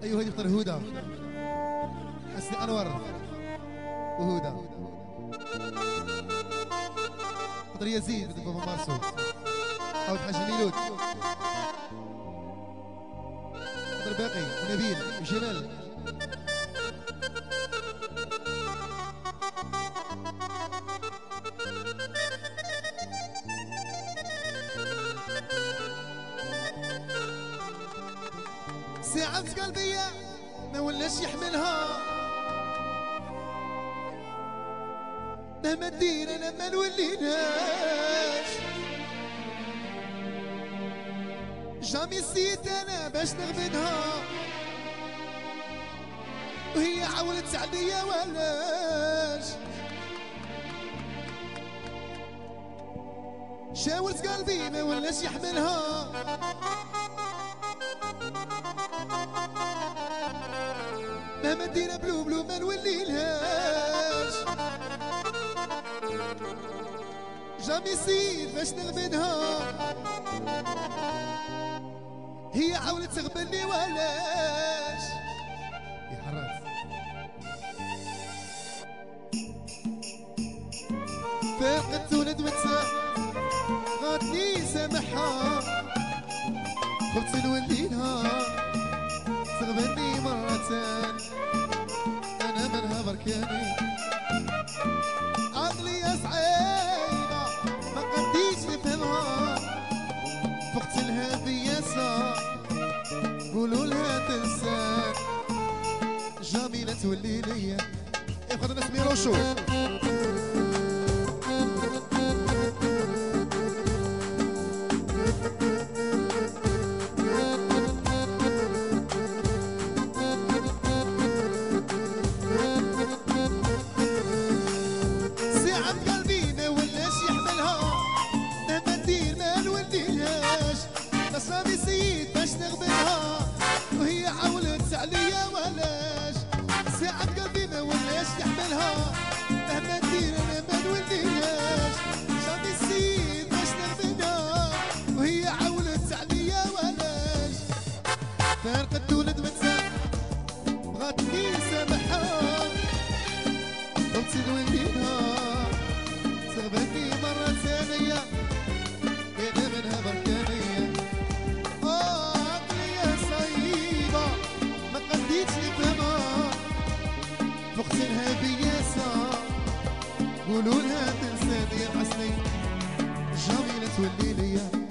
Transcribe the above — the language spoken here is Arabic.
ايوه هادي اختار هدى حسني انور وهدى خضر يزيد بن بابا مارسو عاود حاج ميلود خضر باقي ونبيل وجمال ساعة في قلبي ما ولاش يحملها مهما دير انا ما نوليناش جامي سيت انا باش نغبنها وهي عاولت عليا ولاش شاورت قلبي ما ولاش يحملها مهما دينا بلو بلو ما نوليلهاش جامي سيد باش نغبنها هي عاولت تغبني ولاش يا حراس فاقت وندمتها غادني سامحها خفت نوليلها تغبني مرتين انا منها بركاني عقلي يا صعيبه ما قديش نفهمها فقت لها بياسه قولوا لها تنسان جميله تولي ليا ياخذ ناس ميروشو رامي سيد باش نغبنها وهي عاولت عليا ولاش ساعة قلبي ما ولاش يحملها مهما ندير انا ما نوليهاش رامي سيد باش نغبنها وهي عاولت عليا ولاش فارقت وندمتها بغاتني سامحها قلت نوليها تغبني مرة ثانية انا منها بركانية فقتلها بياسة قولوا لها تنساني يا حسني جميلة تولي ليا